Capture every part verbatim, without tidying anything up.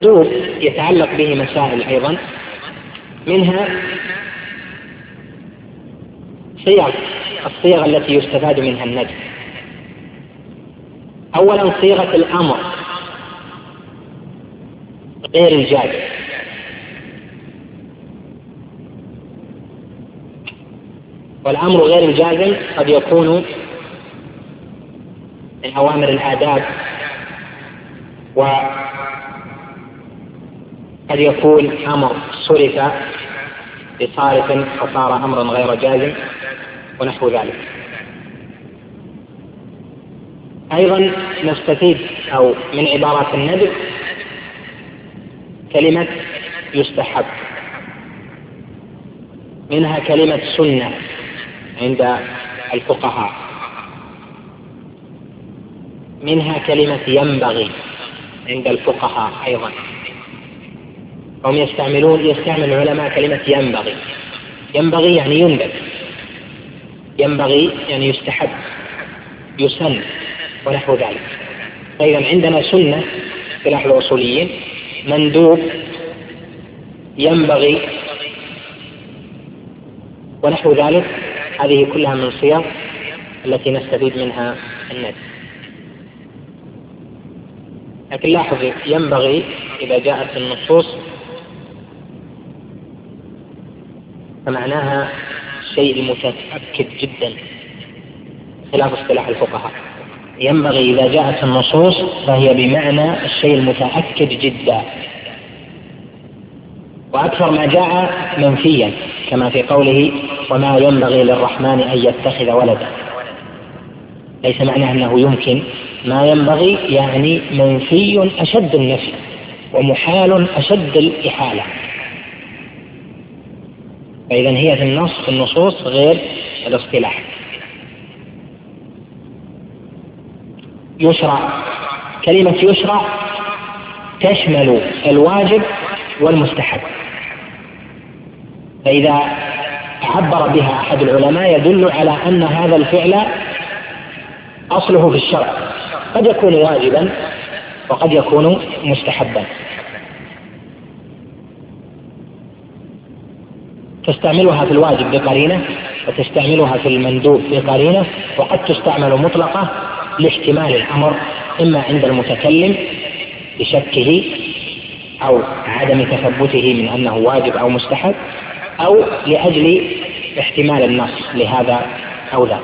المندوب يتعلق به مسائل أيضا، منها صيغ الصيغ التي يستفاد منها الندب. أولا صيغة الأمر غير الجازم، والأمر غير الجازم قد يكون من أوامر الآداب، وقد يكون أمر صرف بصارف فصار أمرا غير جازم ونحو ذلك. أيضا نستفيد أو من عبارات الندب كلمة يستحب، منها كلمة سنة عند الفقهاء، منها كلمة ينبغي عند الفقهاء أيضا. هم يستعملون يستعمل العلماء كلمة ينبغي. ينبغي يعني يندب، ينبغي يعني يستحب، يسن ونحو ذلك. أيضا عندنا سنة اصطلاح الأصوليين، مندوب، ينبغي ونحو ذلك. هذه كلها من صيغ التي نستفيد منها الندب. لكن لاحظ ينبغي إذا جاءت النصوص فمعناها الشيء المتأكد جدا، خلاف اصطلاح الفقهاء. ينبغي إذا جاءت النصوص فهي بمعنى الشيء المتأكد جدا، وأكثر ما جاء منفيا كما في قوله وما ينبغي للرحمن أن يتخذ ولدا. ليس معناه أنه يمكن، ما ينبغي يعني منفي أشد النفي ومحال أشد الإحالة. فإذا هي في النص في النصوص غير الاصطلاح. يشرع، كلمة يشرع تشمل الواجب والمستحب، فإذا عبر بها أحد العلماء يدل على أن هذا الفعل أصله في الشرع، قد يكون واجبا وقد يكون مستحبا. تستعملها في الواجب بقرينة، وتستعملها في المندوب بقرينة، وقد تستعمل مطلقة لاحتمال الأمر إما عند المتكلم بشكه أو عدم تثبته من أنه واجب أو مستحب، أو لأجل احتمال النص لهذا أو ذاك.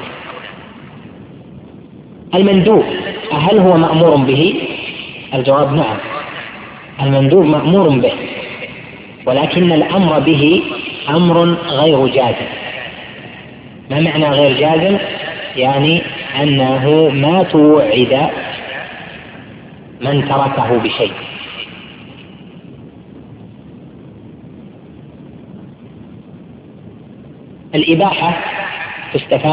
المندوب هل هو مأمور به؟ الجواب نعم، المندوب مأمور به، ولكن الأمر به أمر غير جازم. ما معنى غير جازم؟ يعني أنه ما توعد من تركه بشيء. الإباحة تستفاد